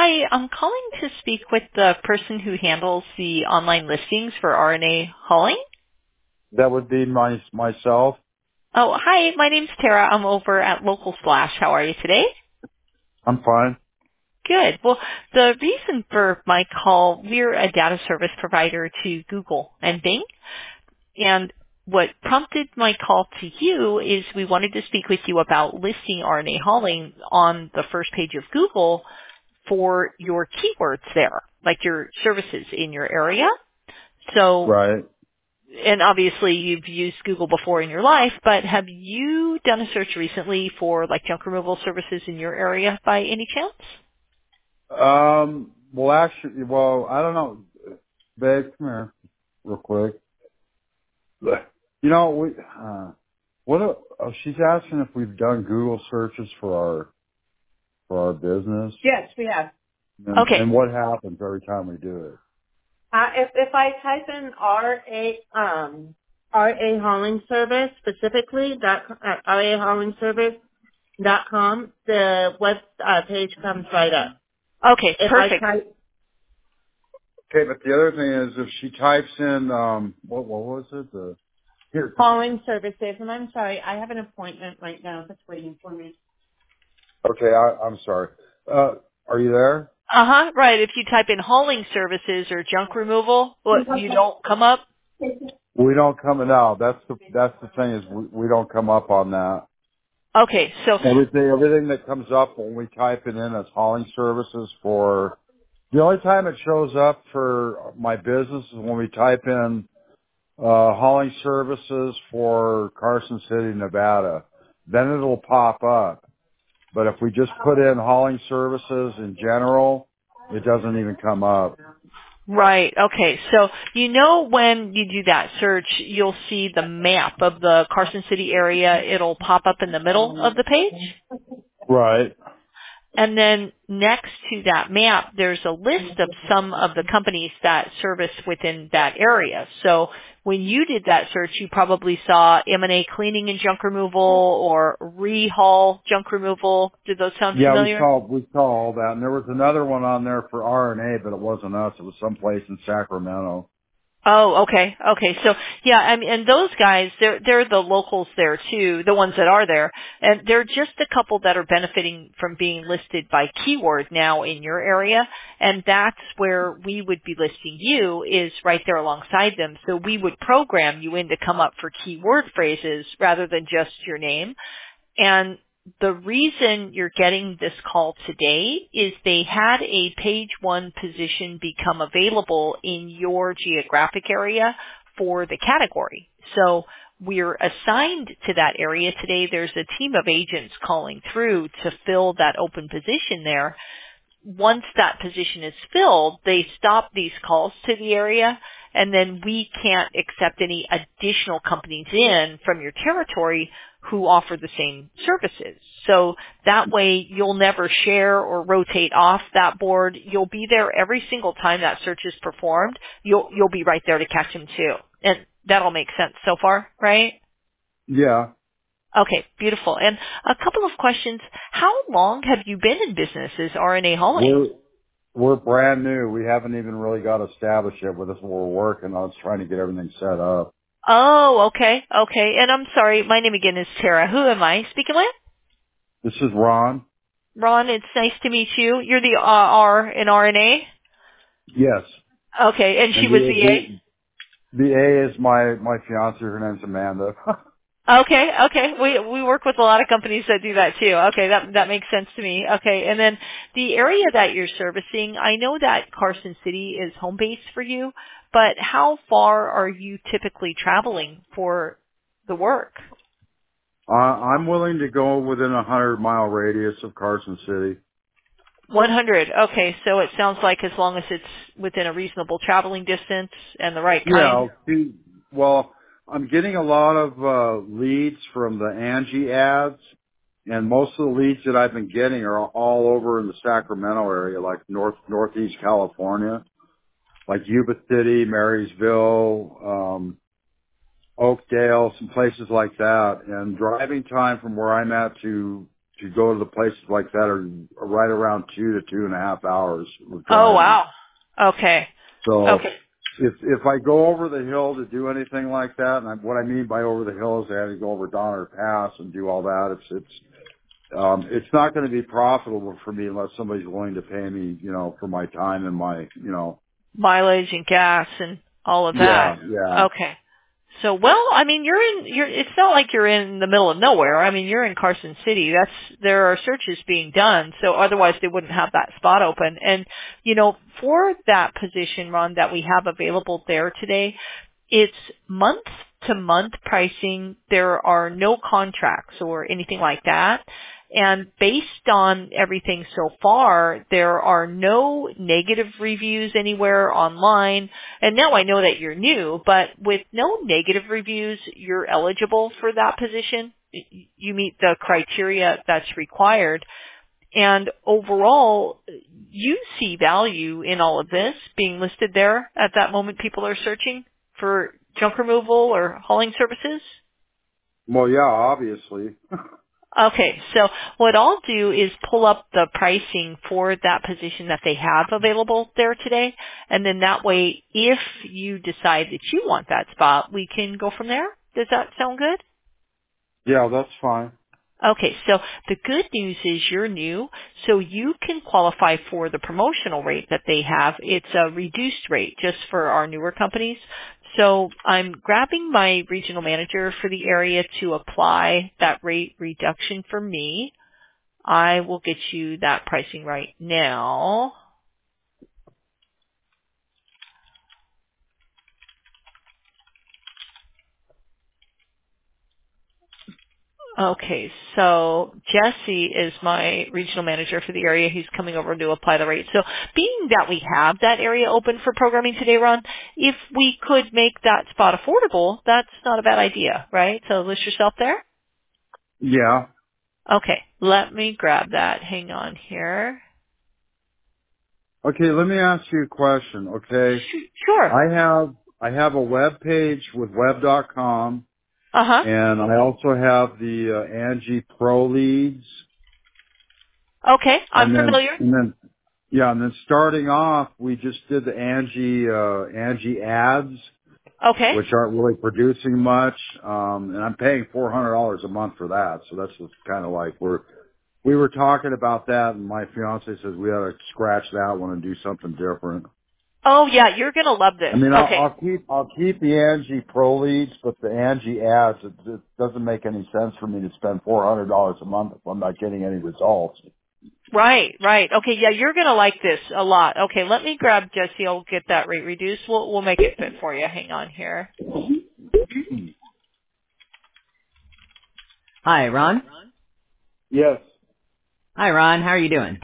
Hi, I'm calling to speak with the person who handles the online listings for RNA hauling. That would be myself. Oh, hi, my name's Tara. I'm over at Local Splash. How are you today? I'm fine. Good. Well, the reason for my call, we're a data service provider to Google and Bing. And what prompted my call to you is we wanted to speak with you about listing RNA hauling on the first page of Google for your keywords there, like your services in your area. So, Right. and obviously you've used Google before in your life, but have you done a search recently for like junk removal services in your area by any chance? I don't know. Babe, come here real quick. You know, she's asking if we've done Google searches for our business. Yes, we have. Okay. And what happens every time we do it? If I type in RA hauling service specifically RAhaulingservice.com, the web page comes right up. Okay, If I perfect. type Okay, but the other thing is if she types in, what was it? Here. hauling services, and I'm sorry, I have an appointment right now that's waiting for me. Okay, I'm sorry. Are you there? Uh-huh, right. If you type in hauling services or junk removal, what, you don't come up? We don't come out. That's the thing is we don't come up on that. Okay, so, Everything that comes up when we type it in as hauling services for, the only time it shows up for my business is when we type in, hauling services for Carson City, Nevada. Then it'll pop up. But if we just put in hauling services in general, it doesn't even come up. right, okay. So, you know when you do that search, you'll see the map of the Carson City area. It'll pop up in the middle of the page. Right. And then next to that map, there's a list of some of the companies that service within that area. So when you did that search, you probably saw M&A Cleaning and Junk Removal or Rehaul Junk Removal. Did those sound Yeah, familiar? we saw all that. And there was another one on there for RNA, but it wasn't us. It was someplace in Sacramento. Oh, okay. Okay. So yeah, I mean, and those guys, they're the locals there too, the ones that are there. And they're just a couple that are benefiting from being listed by keyword now in your area. And that's where we would be listing you is right there alongside them. So we would program you in to come up for keyword phrases rather than just your name. And the reason you're getting this call today is they had a page one position become available in your geographic area for the category. So we're assigned to that area today. There's a team of agents calling through to fill that open position there. Once that position is filled, they stop these calls to the area, and then we can't accept any additional companies in from your territory who offer the same services. So that way you'll never share or rotate off that board. You'll be there every single time that search is performed. You'll be right there to catch them too. And that'll make sense so far, right? Yeah. Okay, beautiful. And a couple of questions. How long have you been in business as RNA hauling? We're brand new. We haven't even really got established yet with us. We're working on trying to get everything set up. Oh, okay, okay. And I'm sorry, my name again is Tara. Who am I speaking with? This is Ron. Ron, it's nice to meet you. You're the R in RNA? Yes. Okay, and she And was the A? the A is my fiance. Her name's Amanda. Okay, okay. We work with a lot of companies that do that too. Okay, that makes sense to me. Okay, and then the area that you're servicing, I know that Carson City is home base for you, but how far are you typically traveling for the work? I'm willing to go within a 100-mile radius of Carson City. 100. Okay, so it sounds like as long as it's within a reasonable traveling distance and the right kind. Yeah. Well, I'm getting a lot of leads from the Angie ads, and most of the leads that I've been getting are all over in the Sacramento area, like northeast California, like Yuba City, Marysville, Oakdale, some places like that. And driving time from where I'm at to to go to the places like that are right around 2 to 2.5 hours of Oh, driving. wow. Okay. So Okay. if I go over the hill to do anything like that, and what I mean by over the hill is I have to go over Donner Pass and do all that. It's not going to be profitable for me unless somebody's willing to pay me, for my time and my, Mileage and gas and all of that. yeah. Okay. So, well, I mean, it's not like you're in the middle of nowhere. I mean, you're in Carson City. There are searches being done, so otherwise they wouldn't have that spot open. And, for that position, Ron, that we have available there today, it's month to month pricing. There are no contracts or anything like that. And based on everything so far, there are no negative reviews anywhere online. And now I know that you're new, but with no negative reviews, you're eligible for that position. You meet the criteria that's required. And overall, you see value in all of this being listed there at that moment people are searching for junk removal or hauling services? Well, yeah, obviously. Okay, so what I'll do is pull up the pricing for that position that they have available there today, and then that way, if you decide that you want that spot, we can go from there. Does that sound good? Yeah, that's fine. Okay, so the good news is you're new, so you can qualify for the promotional rate that they have. It's a reduced rate just for our newer companies. So I'm grabbing my regional manager for the area to apply that rate reduction for me. I will get you that pricing right now. Okay, so Jesse is my regional manager for the area. He's coming over to apply the rate. So being that we have that area open for programming today, Ron, if we could make that spot affordable, that's not a bad idea, right? So list yourself there. Yeah. Okay, let me grab that. Hang on here. Okay, let me ask you a question, okay? Sure. I have a web page with web.com, Uh-huh. and I also have the Angie Pro Leads. Okay, I'm And then, familiar. and then starting off, we just did the Angie ads, Okay. which aren't really producing much. And I'm paying $400 a month for that. So that's just kind of like we were talking about that, and my fiance says we ought to scratch that one and do something different. Oh yeah, you're gonna love this. I mean, Okay. I'll keep the Angie Pro Leads, but the Angie ads, it doesn't make any sense for me to spend $400 a month if I'm not getting any results. Right, right. Okay, yeah, you're gonna like this a lot. Okay, let me grab Jesse. I'll get that rate reduced. We'll make it fit for you. Hang on here. Hi, Ron. Yes. Hi, Ron. How are you doing?